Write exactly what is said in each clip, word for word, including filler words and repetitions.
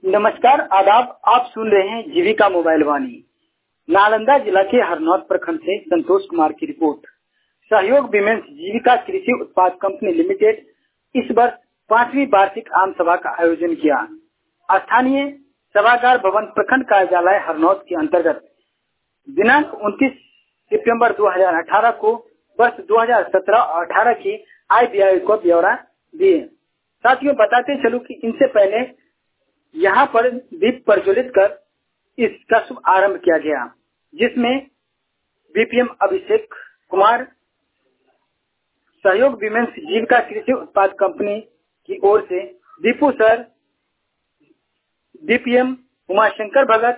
नमस्कार, आदाब। आप सुन रहे हैं जीविका मोबाइल वाणी। नालंदा जिला के हरनौत प्रखंड से संतोष कुमार की रिपोर्ट। सहयोग विमेंस जीविका कृषि उत्पाद कंपनी लिमिटेड इस वर्ष पांचवी वार्षिक आम सभा का आयोजन किया। स्थानीय सभागार भवन प्रखंड कार्यालय हरनौत के अंतर्गत दिनांक उनतीस सितंबर दो हज़ार अठारह को वर्ष दो हज़ार सत्रह और अठारह की आय व्यय को ब्यौरा दिए। साथियों, बताते चलूं कि इनसे पहले यहाँ पर दीप प्रज्वलित कर इसका शुभ आरंभ किया गया, जिसमें बीपीएम अभिषेक कुमार, सहयोग विमेंस जीविका कृषि उत्पाद कंपनी की ओर से Deepu sir, BPM Umashankar Bhagat,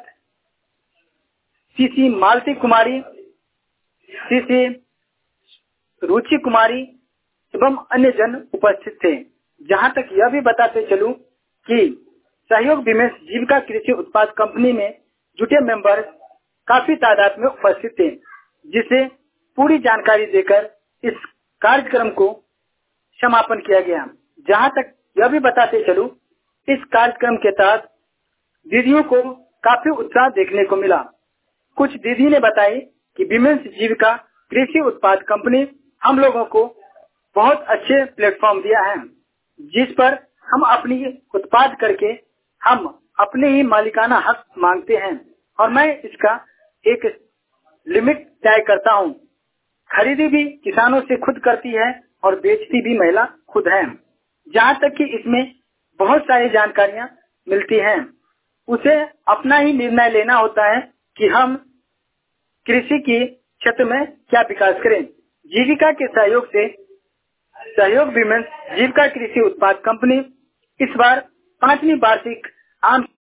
CC Malti Kumari, CC Ruchi Kumari एवं अन्य जन उपस्थित थे। जहां तक यह भी बताते चलूं कि सहयोग विमेंस जीविका कृषि उत्पाद कंपनी में जुटे मेंबर काफी तादाद में उपस्थित थे, जिसे पूरी जानकारी देकर इस कार्यक्रम को समापन किया गया। जहां तक यह भी बताते चलूं, इस कार्यक्रम के तहत दीदियों को काफी उत्साह देखने को मिला। कुछ दीदी ने बताई कि विमेंस जीविका कृषि उत्पाद कंपनी हम लोगों को बहुत अच्छे प्लेटफॉर्म दिया है, जिस पर हम अपनी उत्पाद करके हम अपने ही मालिकाना हक मांगते हैं और मैं इसका एक लिमिट तय करता हूं। खरीदी भी किसानों से खुद करती है और बेचती भी महिला खुद है। जहां तक कि इसमें बहुत सारी जानकारियां मिलती हैं, उसे अपना ही निर्णय लेना होता है कि हम कृषि के क्षेत्र में क्या विकास करें। जीविका के सहयोग से सहयोग विमेंस जीविका कृषि उत्पाद कंपनी इस बार पांचवी वार्षिक आम